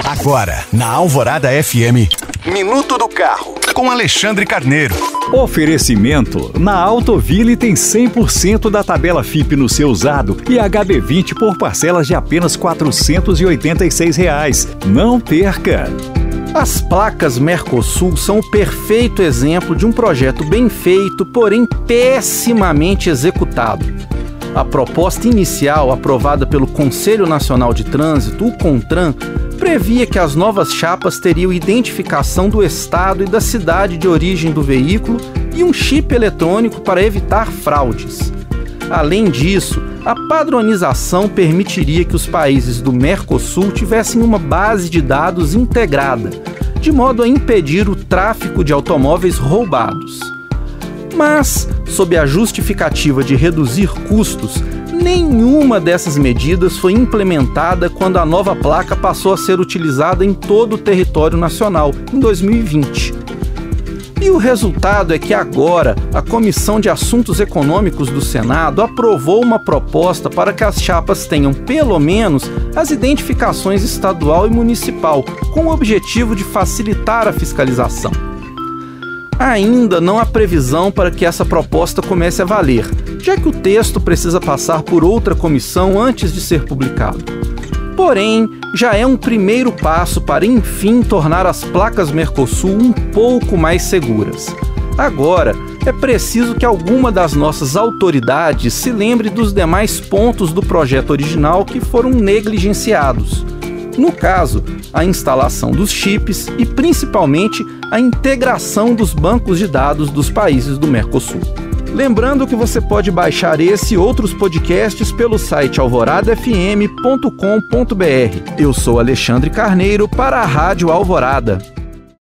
Agora, na Alvorada FM, Minuto do Carro, com Alexandre Carneiro. Oferecimento: na Autoville tem 100% da tabela FIP no seu usado e HB20 por parcelas de apenas R$ 486. Não perca! As placas Mercosul são o perfeito exemplo de um projeto bem feito, porém pessimamente executado. A proposta inicial, aprovada pelo Conselho Nacional de Trânsito, o CONTRAN, previa que as novas chapas teriam identificação do estado e da cidade de origem do veículo e um chip eletrônico para evitar fraudes. Além disso, a padronização permitiria que os países do Mercosul tivessem uma base de dados integrada, de modo a impedir o tráfico de automóveis roubados. Mas, sob a justificativa de reduzir custos, nenhuma dessas medidas foi implementada quando a nova placa passou a ser utilizada em todo o território nacional, em 2020. E o resultado é que agora a Comissão de Assuntos Econômicos do Senado aprovou uma proposta para que as chapas tenham pelo menos as identificações estadual e municipal, com o objetivo de facilitar a fiscalização. Ainda não há previsão para que essa proposta comece a valer, já que o texto precisa passar por outra comissão antes de ser publicado. Porém, já é um primeiro passo para, enfim, tornar as placas Mercosul um pouco mais seguras. Agora, é preciso que alguma das nossas autoridades se lembre dos demais pontos do projeto original que foram negligenciados. No caso, a instalação dos chips e, principalmente, a integração dos bancos de dados dos países do Mercosul. Lembrando que você pode baixar esse e outros podcasts pelo site alvoradafm.com.br. Eu sou Alexandre Carneiro para a Rádio Alvorada.